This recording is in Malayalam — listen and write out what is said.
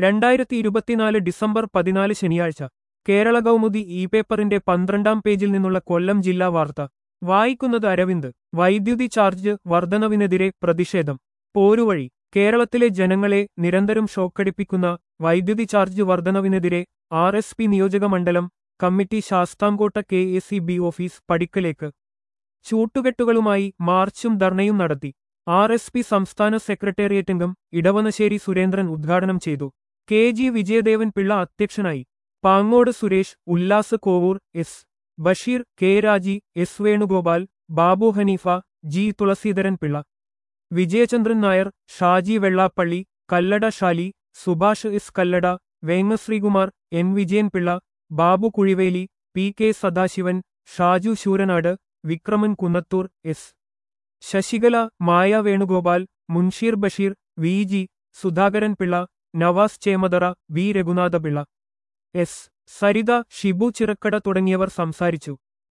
2024 ഡിസംബർ 14 ശനിയാഴ്ച കേരള കൗമുദി ഇ പേപ്പറിന്റെ 12-ാം പേജിൽ നിന്നുള്ള കൊല്ലം ജില്ലാ വാർത്ത വായിക്കുന്നത് അരവിന്ദ്. വൈദ്യുതി ചാർജ് വർധനവിനെതിരെ പ്രതിഷേധം. പോരുവഴി. കേരളത്തിലെ ജനങ്ങളെ നിരന്തരം ഷോക്കടിപ്പിക്കുന്ന വൈദ്യുതി ചാർജ് വർധനവിനെതിരെ RSP നിയോജകമണ്ഡലം കമ്മിറ്റി ശാസ്താംകോട്ട KACB ഓഫീസ് പടിക്കലേക്ക് ചൂട്ടുകെട്ടുകളുമായി മാർച്ചും ധർണയും നടത്തി. RSP സംസ്ഥാന സെക്രട്ടേറിയറ്റ് അംഗം ഇടവനശ്ശേരി സുരേന്ദ്രൻ ഉദ്ഘാടനം ചെയ്തു. KG വിജയദേവൻ പിള്ള അധ്യക്ഷനായി. പാങ്ങോട് സുരേഷ്, ഉല്ലാസ് കോവൂർ, S. ബഷീർ, K. രാജി, S. Venugopal, Babu Haneefa, G. Thulaseedharan Pillai, Vijayachandran Nair, Shaji Vellappally, Kallada Shali, Subhash S. Kallada, വേങ്ങ ശ്രീകുമാർ, N. വിജയൻ പിള്ള, ബാബു കുഴിവേലി, P. K. Sadasivan, Shaju Sooranad, Vikraman Kunnathur, S. Sasikala, മായ Venugopal, Munsheer Basheer, VG. Sudhakaran Pillai, Nawaz ചേമതറ, V. Raghunathapillai, S. Saritha, Shibu Chirakkada തുടങ്ങിയവർ സംസാരിച്ചു.